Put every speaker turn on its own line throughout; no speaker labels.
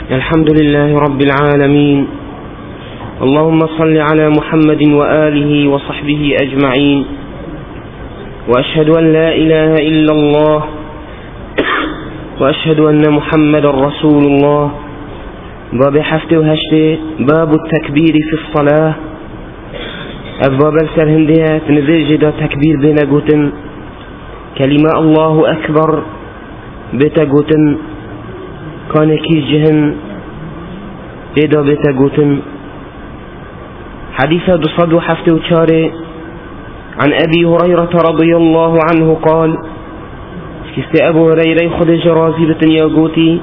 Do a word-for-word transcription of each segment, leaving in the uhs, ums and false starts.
الحمد لله رب العالمين. اللهم صل على محمد وآله وصحبه أجمعين. وأشهد أن لا إله إلا الله وأشهد أن محمد رسول الله. باب حفته وهشته باب التكبير في الصلاة. أبواب السرهندية تنزل جدا تكبير بين قوتن كلمة الله أكبر بيتا قوتن كان كيس جهن إيدا بيتا قوتن. حديثة دصد حفته وشاري عن أبي هريرة رضي الله عنه قال كست أبو هريرة خد جرازي بتنيا قوتي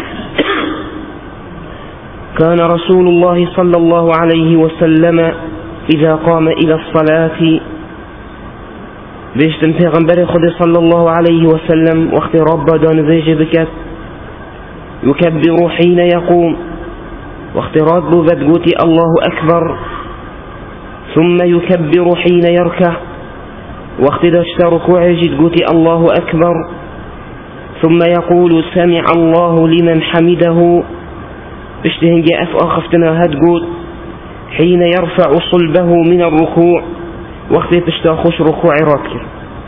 كان رسول الله صلى الله عليه وسلم إذا قام إلى الصلاة بيشتن پیغمبر خد صلى الله عليه وسلم وقت رب دان بيج بكت يكبر حين يقوم وقت رب بدقوتي الله أكبر ثم يكبر حين يركع وقت داشت ركوع جدقوتي الله أكبر ثم يقول سمع الله لمن حمده بيشتهن جاء أخفتنا هدقوت حين يرفع صلبه من الركوع وقت تشتاخش ركوع راتك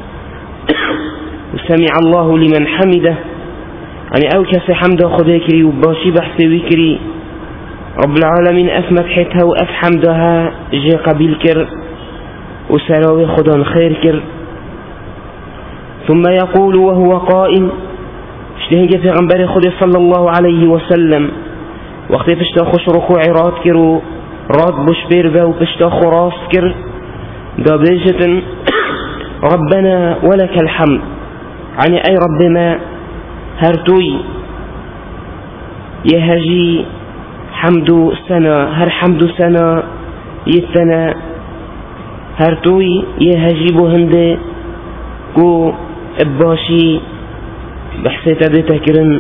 سمع الله لمن حمده يعني أو كس حمده خذيكري وباشي بحث ويكري رب العالمين أفمت حتها وأف حمدها جي قبيل كر وسراوي خدان خير كر. ثم يقول وهو قائم اشتهن في غنبري خذي صلى الله عليه وسلم وقت تشتاخش ركوع راتكر رات بشبير باو تشتاخ راسكر دابيجة ربنا ولك الحمد يعني أي ربنا هرتوي يهجي حمد سنة هر حمد سنة يتنا هرتوي يهجي بهند قو اباشي بحثة بتكرن.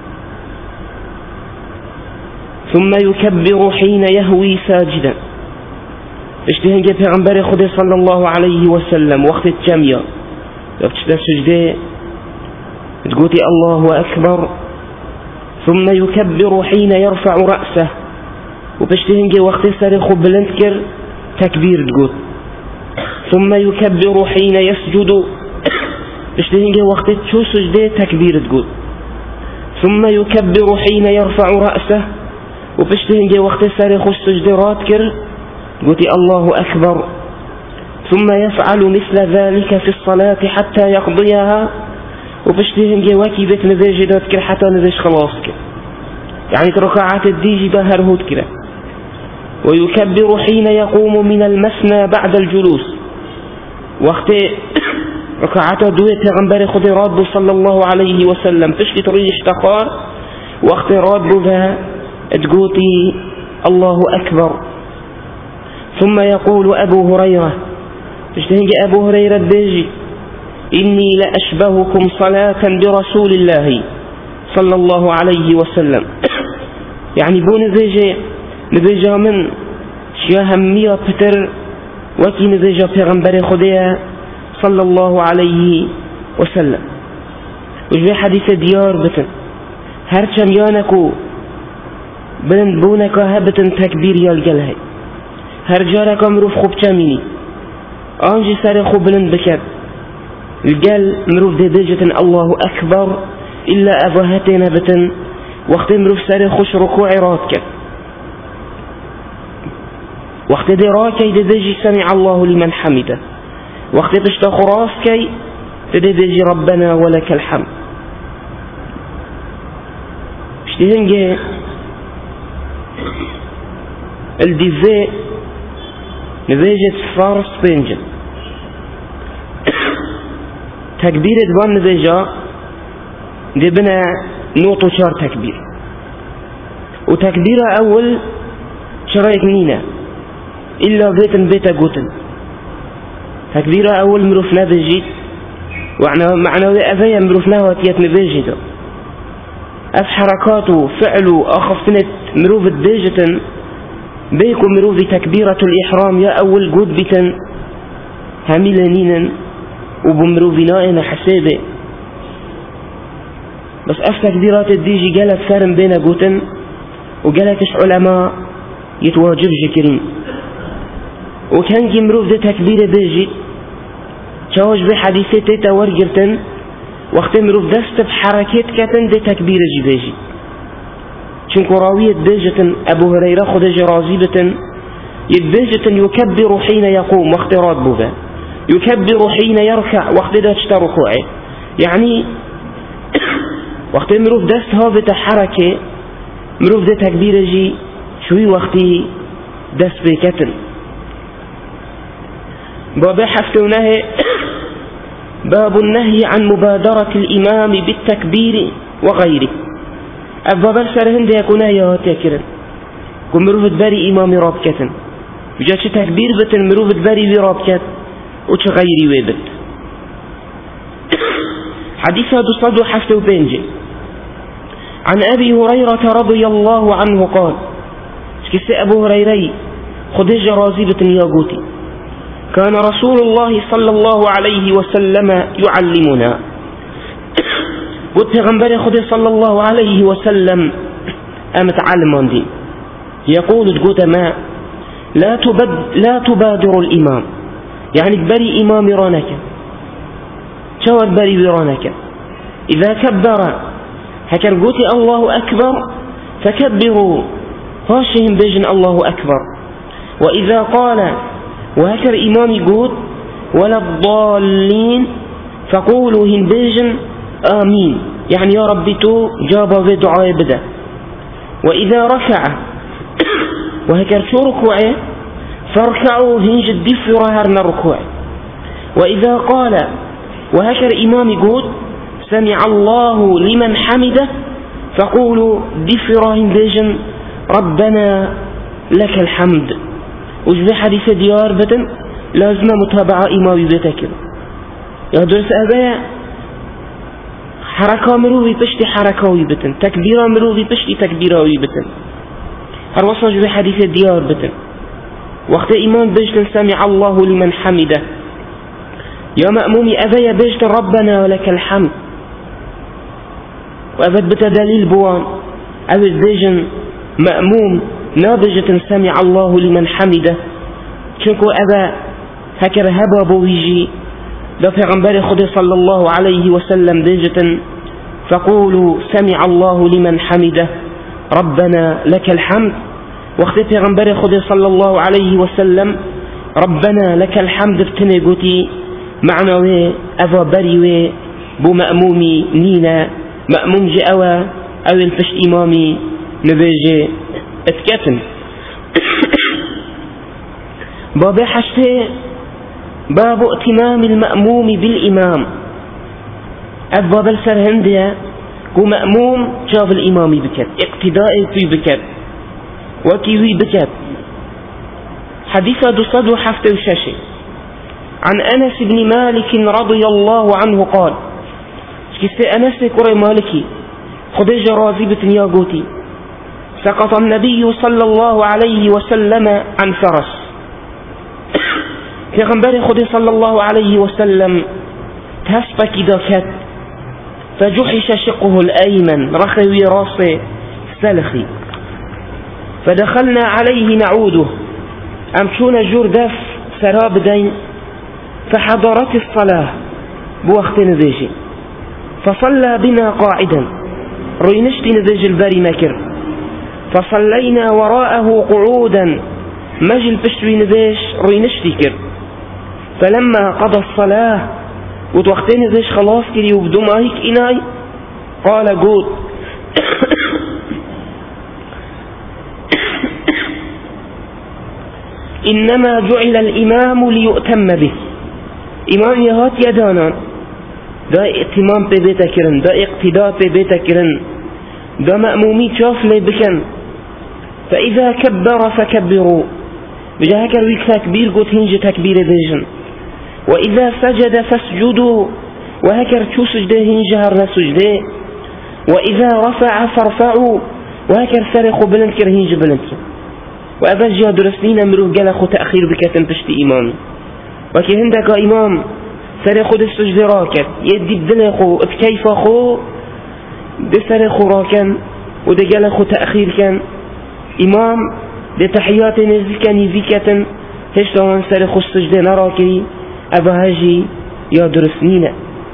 ثم يكبر حين يهوي ساجدا اشتهن جاء پیغمبر خود صلى الله عليه وسلم وقت الجميع يبتشتا سجده تقولي الله أكبر ثم يكبر حين يرفع رأسه وبشتهن جاء وقت سارخ بلنتكر تكبير تقول ثم يكبر حين يسجد اشتهن جاء وقت شو سجده تكبير تقول ثم يكبر حين يرفع رأسه وبشتهن جاء وقت سارخ السجدرات كر قلت الله أكبر ثم يفعل مثل ذلك في الصلاة حتى يقضيها وبشتهن جواكي بيت نذيج داتك حتى نذيج خلاصك يعني ركعات الديج بهر هود كده. ويكبر حين يقوم من المسنى بعد الجلوس وقت ركعات دوية غنبري خدي راد صلى الله عليه وسلم تشكي تريش تقار وقت راد بها تقولي الله أكبر. ثم يقول أبو هريرة تشتهنج أبو هريرة بيجي إني لأشبهكم صلاة برسول الله صلى الله عليه وسلم يعني بو نزيجي نزيجا من شيا همية بتر وكي نزيجا پیغمبر خديا صلى الله عليه وسلم. وجبه حديث ديار بتن هر چميانكو بلند بونكا هبتن تكبير يالجلهي هر جارك مروف خوب چميني آنجي سر خوب بلند بكر الجل مروف دي ديجة الله أكبر إلا أبوهتين بتن وقت مروف سر خوش ركوع راتك وقت دي راكي دي ديجي سمع الله لمن حمده وقت تشتاق راسكي دي ديجي ربنا ولك الحمد. اشتهنجي الديزي نزيجة فارس بنجن تكبير دوان نزيجة دي بنا نوطو شار تكبير وتكبير أول شرايك نينا إلا بيتن بيتا قوتن تكبير أول مروفنا بجيت ومعنى أفيا مروفنا واتيات نبيجي دو أف حركاته فعله أخفتنت مروف الديجة بيكو مروفي تكبيرة الإحرام يا أول قود بيتن هميلانينا وبمروفي نائنا حسابه بس أف تكبيرات الديجي قالت سارم بين قوتن وقالكش علماء يتواجب جكرين وكان جمروف ده تكبير بيجي شاوش بحديثة تيتا ورقرتن وقت مروف دست بحركات كتن ده تكبير جي بيجي چونكو راوية بيجتن أبو هريرة خدج رازيبتن يبيجتن يكبر حين يقوم وقت راد بوبا يكبر حين يركع وقت ده تشتا ركوعه يعني وقت مروف دست هابت حركة مروف ده تكبير جي شوي وقتي دست بكتن باب حفتونه باب النهي عن مبادرة الإمام بالتكبير وغيره أباب السرهن دي يكون يا تكرن كم مروفة باري إمام رابكتن وجاءت تكبير بتن مروفة باري رابكت وش غيري ويبت حديث هذا صدو حفته بينجي عن أبي هريرة رضي الله عنه قال كيس أبو هريرة خدج رازبة ياقوتي كان رسول الله صلى الله عليه وسلم يعلمنا قلت غنبري خدج صلى الله عليه وسلم أمت علم دي يقول تقول ما لا, تبد لا تبادر الإمام يعني بري إمام رانك شو بري برانك إذا كبر هكذا قلت الله أكبر فكبروا هاشهم بجن الله أكبر وإذا قال وهكذا إمام يقول ولا الضالين فقولوا هن بجن آمين يعني يا ربي تو جابا في دعاء بدا وإذا ركع وهكذا شو ركوعه فاركعوا هنج دفر هرنا ركوع وإذا قال وهكذا إمام يقول سمع الله لمن حمده فقولوا دفر هنجن ربنا لك الحمد وجب حديث ديار بتن لازم متابعة إمامي بتكر يا درس أبايا حركة مروي بشتي حركة ويبتن تكبيرة مروي بشتي تكبيرة ويبتن هروصنا جب حديث ديار بتن وقت إمام بجتن سمع الله لمن حمده يا مأمومي أبايا بجتن ربنا ولك الحمد وأبد بتدليل بوان أبد بجن مأموم نابجة سمع الله لمن حمده شنكو أبا هكذا هبا بويجي دفع غنبري خدي صلى الله عليه وسلم بجة فقولوا سمع الله لمن حمده ربنا لك الحمد واختي غنبري خدي صلى الله عليه وسلم ربنا لك الحمد بتنقوتي معنى أبا بريوي بو مأمومي نينا مأموم جاءوا أو الفش إمامي نبيجي اتكتن باب حشته باب ائتمام المأموم بالإمام أباب السرهندية كو مأموم شاف الإمام بكت اقتدائي في بكت وكيوي بكت حديثة دصد حفته وشاشي عن أنس بن مالك رضي الله عنه قال كيف أنس كري مالكي خدج راذبة ياقوتي سقط النبي صلى الله عليه وسلم عن فرس في غنبري خدي صلى الله عليه وسلم تهسبك داكت فجحش شقه الأيمن رخوي راسه سلخي فدخلنا عليه نعوده أمشون جردف سراب دين فحضرت الصلاة بوقت نذيجي فصلى بنا قاعدا روينشتي نذيج الباري مكر فصلينا وراءه قعودا مجل بشتوي نذيش روينشتي كر فلما قضى الصلاة وتوقتين نذيش خلاص كري وبدو ما هيك إناي قال قول إنما جعل الإمام ليؤتم به إمام يهات يدانا دا ائتمام ببيتكرن دا اقتداء ببيتكرن دا مأمومي شاف لي بكن فإذا كبر فكبروا بجا هكا ويك تكبير قلت هنج تكبير بيجن وإذا سجد فاسجدوا وهكا شو سجده هنج هرنا سجده وإذا رفع فارفعوا وهكا سرقوا بلنكر هنج بلنكر وأبجي درسنين مروف قلقوا تأخير بكتن تشتي إمام وكي هندك إمام سرقوا دي السجد راكب يدي بدلقوا بكيف أخو دي سرقوا راكن ودي قلقوا تأخير كان إمام دي تحيات نزيكا نزيكة هشتا وانسر خوش سجدة نراكي أبا هجي يا درسنين.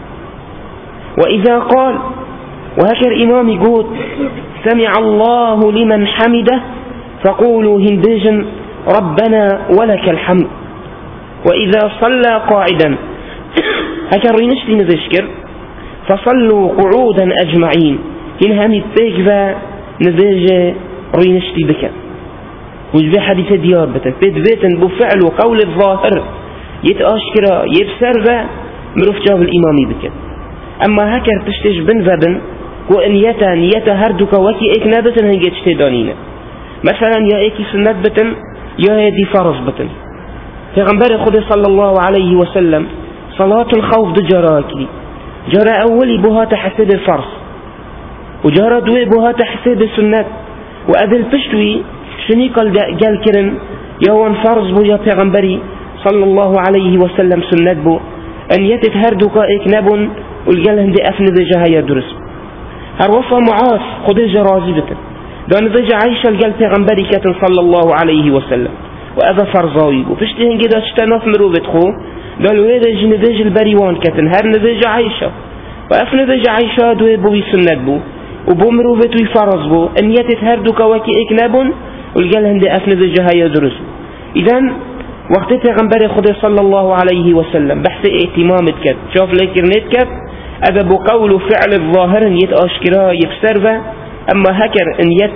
وإذا قال وهكر إمام يقول سمع الله لمن حمده فقولوا هندجا ربنا ولك الحمد. وإذا صلى قاعدا هكر رينشتي نذشكر فصلوا قعودا أجمعين إن هم يتبقى نذج رينشتي بك وجبه حديث ديار بتن بيت بيتن بفعل وقول الظاهر يتأشكر يبسر مروف جاب الإمامي بك. أما هكر تشتش بن فبن وإن يتا نيتا هردك وكي إيك نابتن هنجي تشتدانين مثلا يا إيكي سنت بتن يا يدي فرض بتن. پیغمبر خود صلى الله عليه وسلم صلاة الخوف دو جراكي جرى أولي بها تحسب الفرض وجرى دوي بها تحسب السنت وأذل بشتوي شني قال قال كرن يوان فرض بو يا پیغمبري صلى الله عليه وسلم سنت بو أن يتتهردك إيك نبن والقال هندي أفن ذجها يدرس هروفا معاذ خديجة راجبة دان ذجا عيشة القال پیغمبري كتن صلى الله عليه وسلم وأذا فرضاوي وفشتهن قد اشتناف مروبت خو دان ويدا جندج البريوان كتن هر ندج عيشة وأفن ذجا عيشة دوي بوي سنت بو وبو مروبت ويفرض بو أن يتتهردك وكي إيك نبن والقال هندي أفن ذجها يدرس. إذن وقت پیغمبر خدا صلى الله عليه وسلم بحث اهتمامت كت شاف لكرنت كت أذا بقول وفعل الظاهر يت أشكرا يفسر أما هكر إن يت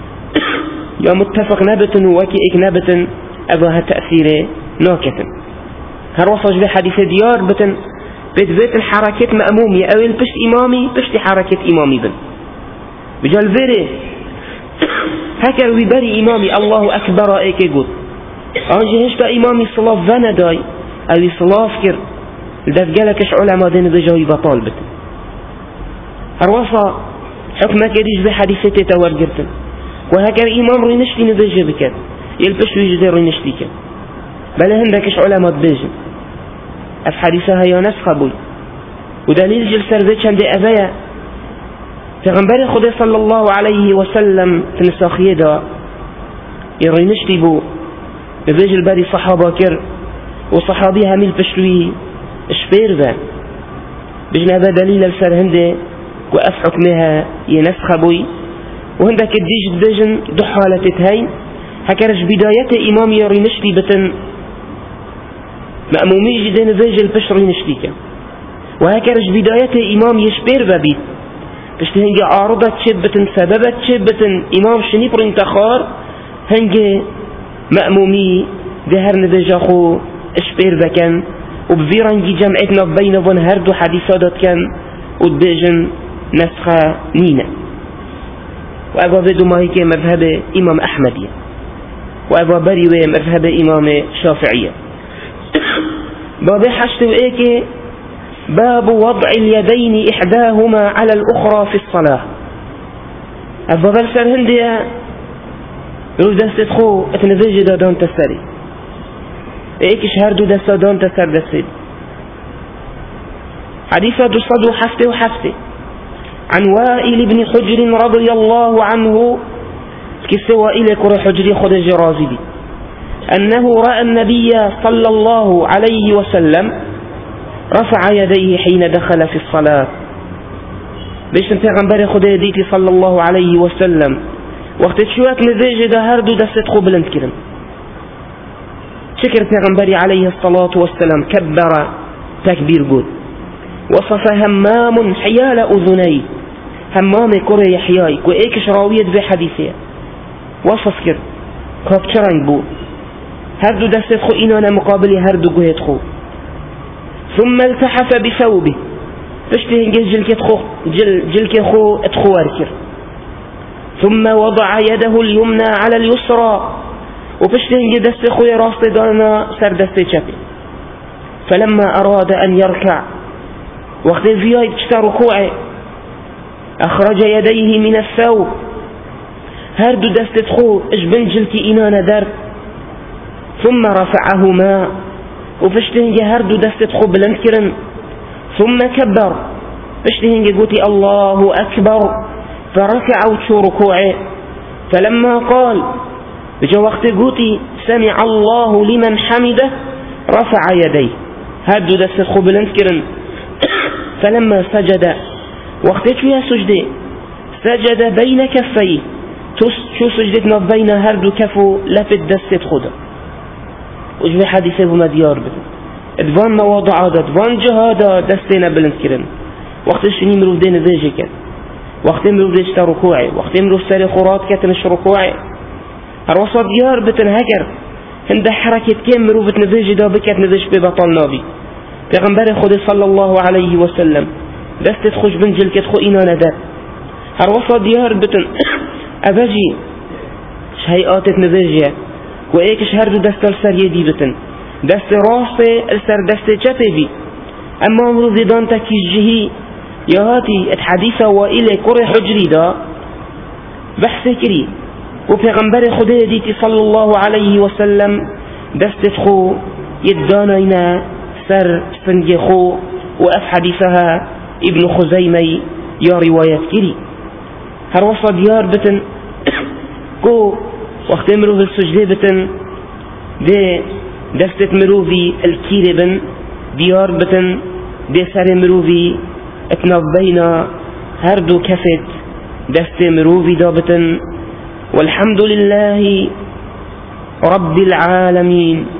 يا متفق نبتن وكي إك نبتن أذا تأثيره ناكتن هروصج بحديث ديار بتن بيت بيت الحركة مأمومي أو البشت إمامي بشت حركة إمامي بن بجال فيري هكر ويبري إمامي الله أكبر إيكي قد أنجي هشتا إمامي صلاة فانا داي أو صلاة فكر لذلك قالكش علماء دين بجاوي بطال بتن هروصا حكمك يديش بحديثة تورجرتن وهكذا إمام رينشتي نذجي بكت يلبش ويجدر رينشتي كت بل هندكش علماء بيجن أف حديثها يا نسخة بوي ودليل جلسر ذي كان دي أذايا فغنبري خدي صلى الله عليه وسلم تنساخيه دا يرينشتي بو بيجي الباري صحابة كر وصحابيها ميل بشوي اشبير ذا بجنا هذا دليل السر هندي وأف حكمها ينسخ بوي وهندك الديج بجن دحالة تهين هكرش بداية إمام يرينشتي بتن مأمومي جدين ذيج البشر ينشتيك وهكرش بداية إمام يشبير ببيت بشتي هنجي عارضة تشبتن سببت تشبتن إمام شنيبر انتخار هنجي مأمومي دهر نذيج أخو اشبير بكن وبفيرنجي جمعتنا بين فن هردو حديثات كان ودبيجن نسخة نينة وأبا بدو ما هيك مذهب إمام أحمدية وأبا بريوة مذهب إمام شافعية باب حشت وإيك باب وضع اليدين إحداهما على الأخرى في الصلاة أبا بلسر هندية روش دست خو اتنزيج دادان تسري إيك شهردو دست دادان تسر دست حديثة دصد حفته وحفته عن وائل بن حجر رضي الله عنه كسي وائل كر حجر خدج رازدي أنه رأى النبي صلى الله عليه وسلم رفع يديه حين دخل في الصلاة بيش نتغنبري خدي ديتي صلى الله عليه وسلم وقت تشوات نزيج ده هردو دست خبلنت كرم شكر تغنبري عليه الصلاة والسلام كبر تكبير قد وصف همام حيال أذني همام كرة يحياي وإيكش راوية في حديثية وصف كر كابتران بو هردو دست خو إنانا مقابل هردو قهد خو ثم التحف بثوبه فاشتهن جل كتخو جل جل كخو اتخو اركر ثم وضع يده اليمنى على اليسرى وفاشتهن دست خو راست دانا سر دست شبه فلما أراد أن يركع وقت فيها يبتشتا ركوعه أخرج يديه من الثوب هردو دست خو اجبن جلكي إنانا در ثم رفعهما وفاشتهن هردو دست خو بلنكرن ثم كبر فاشتهن قوتي الله أكبر فركع وشو ركوعه فلما قال بجا وقت قوتي سمع الله لمن حمده رفع يديه هدو دست خو بلند كرن. فلما سجد وقت شوية سجده سجد بين كفيه شو سجدتنا بين هردو كفو لفت دست خدا وجبه حديثه بمديار بدن ادوان مواضعات ادوان جهادا دستنا بلند كرن. وقت شني مروف دين ذيجي كان وقت مروف ديشتا ركوعي وقت مروف ساري خورات كاتنش ركوعي هروصا ديار بتن هكر هند حركة كم مروف بتنذيجي دا بكات نذيش ببطل نابي پیغمبر خود صلى الله عليه وسلم دست خوش بنجل كت خو إنا ندار هروصا ديار بتن أبجي شهيئات نذيجي وإيكش هردو دست السر يدي بتن دست راسي السر دست جبه بي. أما مروف دان تكيجهي يهاتي الحديثة وإلي كوري حجري دا بحث كري وبيغمبر خده ديتي صلى الله عليه وسلم دست خو يدانينا سر سنجي خو وأف حديثها ابن خزيمي يا رواية كري هروصة ديار بتن كو وقت مروف السجدة بتن دي دست مروفي الكيربن ديار بتن دي سر مروفي اتناف بينا هردو كفت دست مروفي دابتن والحمد لله رب العالمين.